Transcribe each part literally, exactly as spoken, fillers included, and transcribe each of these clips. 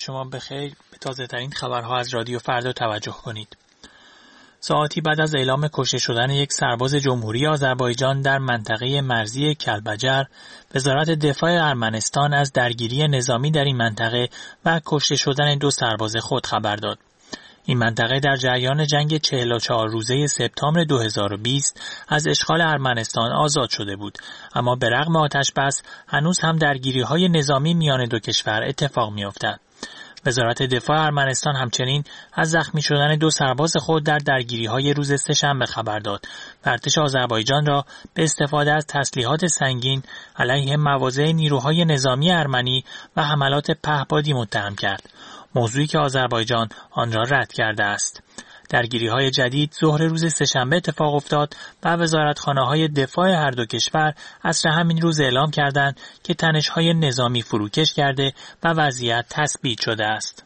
شما بخیر. به تازه ترین خبرها از رادیو فردا توجه کنید. ساعتی بعد از اعلام کشته شدن یک سرباز جمهوری آذربایجان در منطقه مرزی کلبجر، وزارت دفاع ارمنستان از درگیری نظامی در این منطقه و کشته شدن دو سرباز خود خبر داد. این منطقه در جریان جنگ چهل و چهار روزه سپتامبر دو هزار و بیست از اشغال ارمنستان آزاد شده بود، اما به رغم آتش بس هنوز هم درگیری‌های نظامی میان دو کشور اتفاق می‌افتد. وزارت دفاع ارمنستان همچنین از زخمی شدن دو سرباز خود در درگیری‌های روز سه‌شنبه خبر داد و ارتش آذربایجان را به استفاده از تسلیحات سنگین علیه مواضع نیروهای نظامی ارمنی و حملات پهپادی متهم کرد، موضوعی که آذربایجان آن را رد کرده است. درگیری‌های جدید ظهر روز سه‌شنبه اتفاق افتاد و وزارتخانه‌های دفاع هر دو کشور عصر همین روز اعلام کردند که تنش‌های نظامی فروکش کرده و وضعیت تثبیت شده است.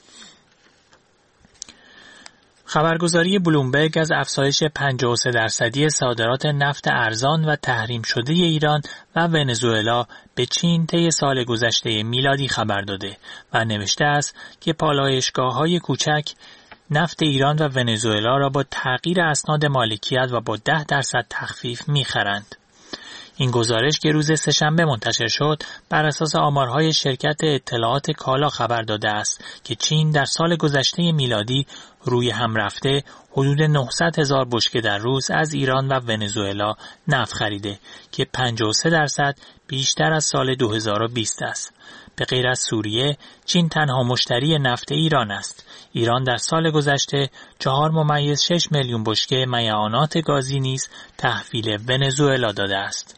خبرگزاری بلومبرگ از افزایش پنجاه و سه درصدی صادرات نفت ارزان و تحریم شده ایران و ونزوئلا به چین طی سال گذشته میلادی خبر داده و نوشته است که پالایشگاه‌های کوچک نفت ایران و ونزوئلا را با تغییر اسناد مالکیت و با ده درصد تخفیف می‌خرند. این گزارش که روز سه‌شنبه منتشر شد بر اساس آمارهای شرکت اطلاعات کالا خبر داده است که چین در سال گذشته میلادی روی هم رفته حدود نهصد هزار بشکه در روز از ایران و ونزوئلا نفت خریده که پنجاه و سه درصد بیشتر از سال دو هزار و بیست است. به غیر از سوریه، چین تنها مشتری نفت ایران است. ایران در سال گذشته چهار ممیز شش میلیون بشکه میعانات گازی نیز تحویل ونزوئلا داده است.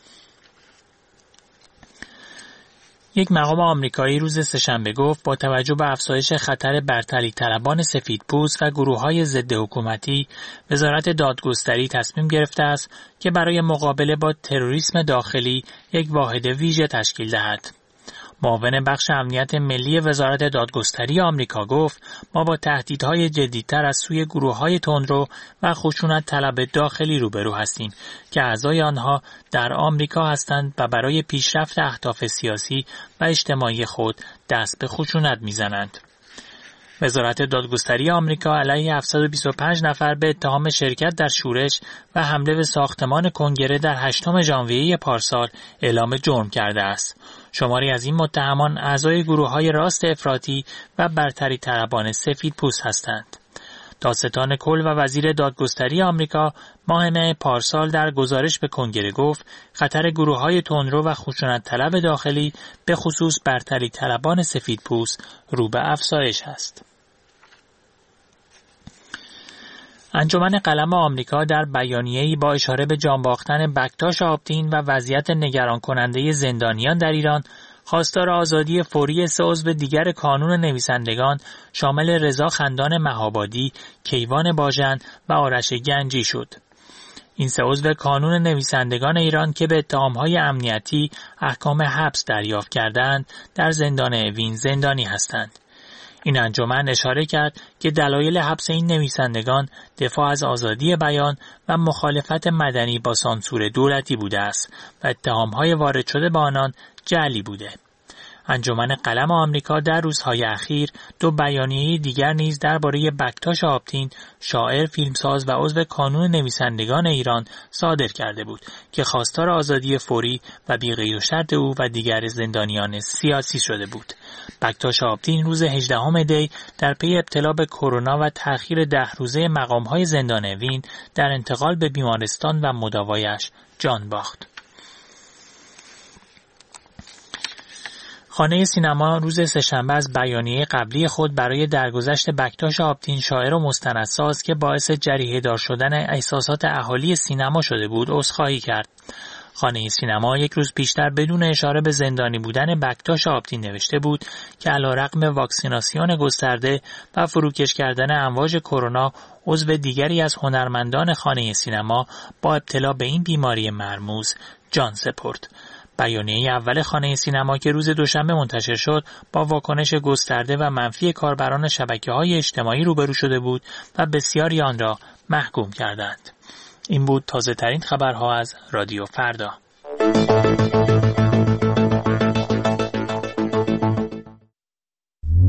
یک مقام آمریکایی روز سه‌شنبه گفت با توجه به افزایش خطر برتری طلبان سفیدپوست و گروه‌های ضد حکومتی، وزارت دادگستری تصمیم گرفته است که برای مقابله با تروریسم داخلی یک واحد ویژه تشکیل دهد. معاون بخش امنیت ملی وزارت دادگستری آمریکا گفت ما با تهدیدهای جدی‌تر از سوی گروه‌های تندرو و خشونت طلب داخلی روبرو هستیم که اعضای آنها در آمریکا هستند و برای پیشرفت اهداف سیاسی و اجتماعی خود دست به خشونت می‌زنند. وزارت دادگستری آمریکا علیه هفتصد و بیست و پنج نفر به اتهام شرکت در شورش و حمله به ساختمان کنگره در هشتم ژانویه پارسال اعلام جرم کرده است. شماری از این متهمان اعضای گروه‌های راست افراطی و برتری طلبان سفیدپوست هستند. دادستان کل و وزیر دادگستری آمریکا ماه مه پارسال در گزارش به کنگره گفت خطر گروه‌های تندرو و خشونت طلب داخلی به خصوص برتری طلبان سفیدپوست رو به افزایش است. انجمن قلم آمریکا در بیانیه‌ای با اشاره به جان باختن بکتاش آبتین و وضعیت نگران کننده زندانیان در ایران خواستار آزادی فوری سه عضو دیگر کانون نویسندگان شامل رضا خندان مهابادی، کیوان باژن و آرش گنجی شد. این سه عضو کانون نویسندگان ایران که به اتهام‌های امنیتی احکام حبس دریافت کردند، در زندان اوین زندانی هستند. این انجمن اشاره کرد که دلایل حبس این نویسندگان دفاع از آزادی بیان و مخالفت مدنی با سانسور دولتی بوده است و اتهام‌های وارد شده به آنان جعلی بوده. انجمن قلم آمریکا در روزهای اخیر دو بیانیه دیگر نیز درباره بکتاش آبتین، شاعر، فیلمساز و عضو کانون نویسندگان ایران صادر کرده بود که خواستار آزادی فوری و بی‌قید و شرط او و دیگر زندانیان سیاسی شده بود. بکتاش آبتین روز هجدهم دی در پی ابتلا به کرونا و تأخیر ده روزه مقام‌های زندان اوین در انتقال به بیمارستان و مداوایش جان باخت. خانه سینما روز سه‌شنبه از بیانیه قبلی خود برای درگذشت بکتاش آبتین، شاعر و مستندساز که باعث جریحه‌دار شدن احساسات اهالی سینما شده بود، عذرخواهی کرد. خانه سینما یک روز پیشتر بدون اشاره به زندانی بودن بکتاش آبتین نوشته بود که علیرغم واکسیناسیون گسترده و فروکش کردن امواج کرونا، عضو دیگری از هنرمندان خانه سینما با ابتلا به این بیماری مرموز جان سپرد. بیانیه اول خانه سینما که روز دوشنبه منتشر شد با واکنش گسترده و منفی کاربران شبکه‌های اجتماعی روبرو شده بود و بسیاری آن را محکوم کردند. این بود تازه ترین خبرها از رادیو فردا.